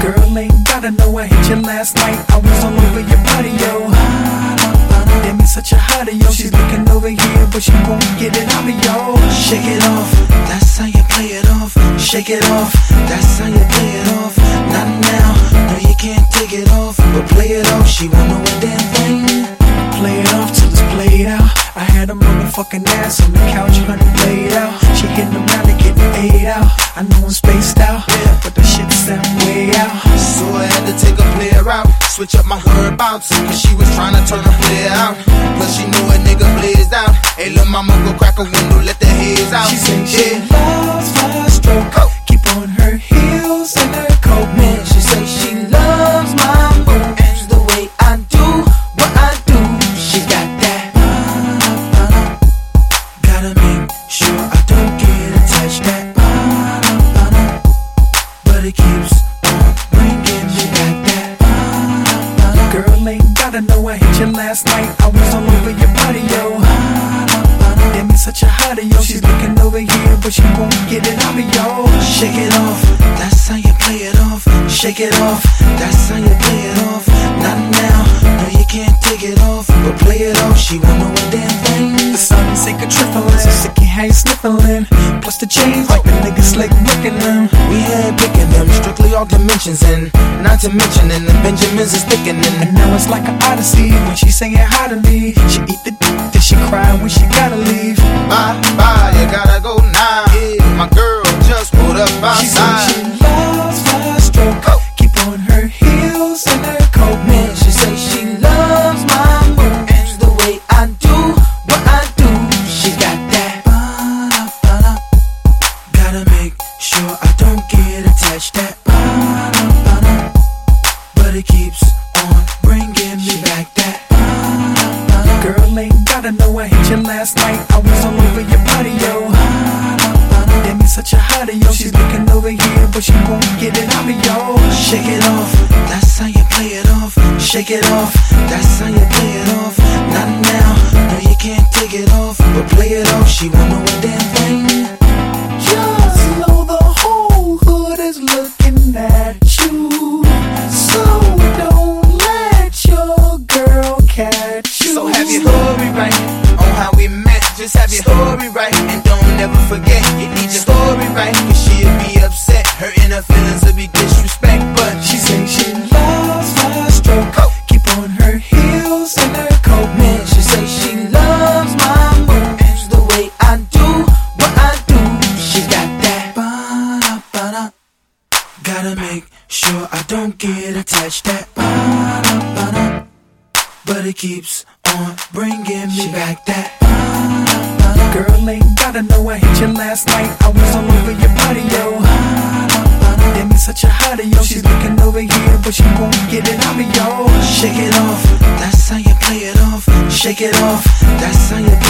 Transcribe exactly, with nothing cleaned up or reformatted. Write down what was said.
Girl, ain't gotta know I hit you last night. I was all over your body, yo. Damn, you such a hottie, yo. She's looking over here, but she won't get it out of yo. Shake it off, that's how you play it off. Shake it off, that's how you play it off. Not now, no you can't take it off, but play it off, she won't know a damn thing. Play it off till it's played out. I had a motherfucking ass on the couch, honey, laid out. She hitting around and getting ate out. I know I'm spaced out, but the shit sound way out. So I had to take a player out, switch up my whereabouts, cause she was trying to turn the player out. Plus she knew a nigga blazed out. Hey lil' mama, go crack a window, let the haze out. She say she yeah. loves my stroke, oh. Keep on her heels and her coat. Man, she say she loves my moves, the way I do what I do. She got that. Gotta make sure I don't get attached. That. But it keeps on bringing me back. That. Girl, ain't gotta know I hit you last night. I was all over your body, yo. Damn, you such a hottie, yo. She's looking over here, but she won't get it out of yo. Shake it off, that's how you play it off. Shake it off, that's how you play it off. Not now, no you can't take it off, but play it off, she won't know a damn thing. The sun sink a trifling, so sick you ain't sniffling. Plus the chains like the niggas slick licking them. We had picking them, strictly all dimensions, and not to mention, and the Benjamins is thickening. And now it's like an odyssey when she saying hi to me. She eat the d, then she cry when she gotta leave. Bye, bye, you gotta go now. Yeah, my girl just pulled up outside. She say she loves my stroke, oh. Keep on her heels and her coat. Man, she say she loves my moves, the way I do what I do. She got that. Ba-da-ba-da. Gotta make sure I don't get attached. That. Ba-da-ba-da. But it keeps on bringing me back. That. Ba-da-ba-da. Girl, ain't gotta know I hit you last night. I was all over your body, yo. Damn, you such a hottie, yo. She's looking over here, but she won't get it out of yo. Shake it off, that's how you play it off. Shake it off, that's how you play it off. Not now, no you can't take it off, but play it off, she won't know a damn thing. Just know the whole hood is looking at you, so don't let your girl catch you. So have your story right on how we met. Just have your story right, and don't never forget you need your story right, cause she'll be upset, her inner feelings will be disrespect. But she say she loves my stroke, oh. Keep on her heels and her coat. Man, she say she loves my moves, the way I do what I do. She got that. Ba-da-ba-da. Gotta make sure I don't get attached. That. Ba-da-ba-da. But it keeps on bringing me back. That. Girl, ain't gotta know I hit you last night. I was all over your body, yo. Damn, you such a hottie, yo. She's looking over here, but she won't get it out of yo. Shake it off, that's how you play it off. Shake it off, that's how you